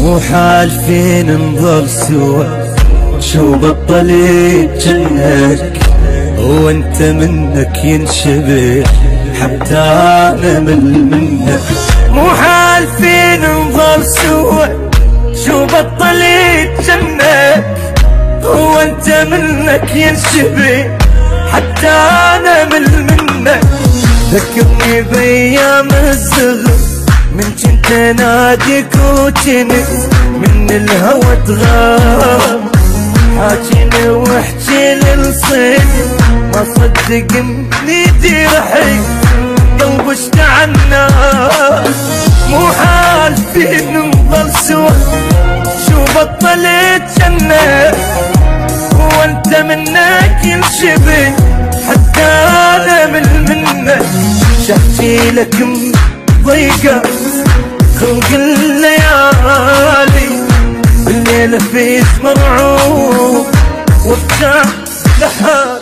مو حالفين نظل سوا، شو بطلت جنك وانت منك ينشبه حتى انا منك. مو حالفين نظل سوا، شو بطلت جنك وانت منك ينشبه حتى انا منك. ذكرني بايام الصغر من كنت ناديك وجنك من الهوى تغاب، حاجيني واحكي للصيد ما صدق اني جرحي قلب اشتعلنا. مو حالفين نظل سوا، شو بطلت جنة وانت منك ينشبه حتى انا منك. شحكي لك ضيقة خلق الليالي بالليل في مرعوب وابتع لحالي.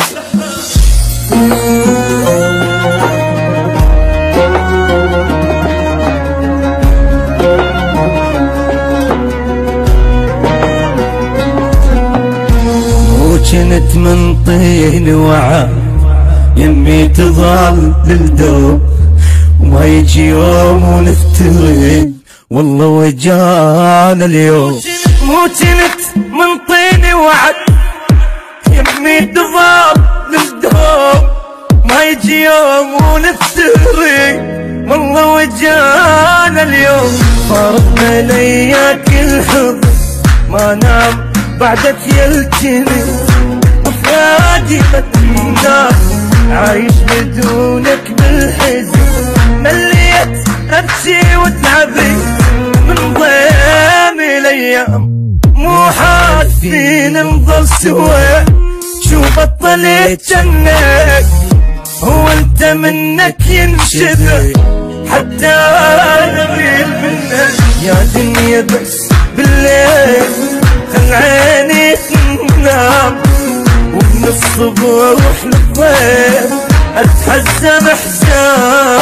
وكنت من طين وعا يمي تظل للدوب وما يجي يوم ونفترق والله وجانا اليوم. مو كنت من طين وعد يمي تظل للدوب ما يجي يوم ونفترق والله وجانا اليوم. فارقنا لياك الحب ما نام بعدك يلتني وفادي بتنام عايش بدونك بالحزن. مليت ابكي وتعبي من ضيم الايام. مو حاسين نظل سوا، شو بطلت جنك وانت منك ينشبه حتى انا غير منك. يا دنيا بس بالليل خل عيني تنام ومن الصبح للضيف اتحزم احزان.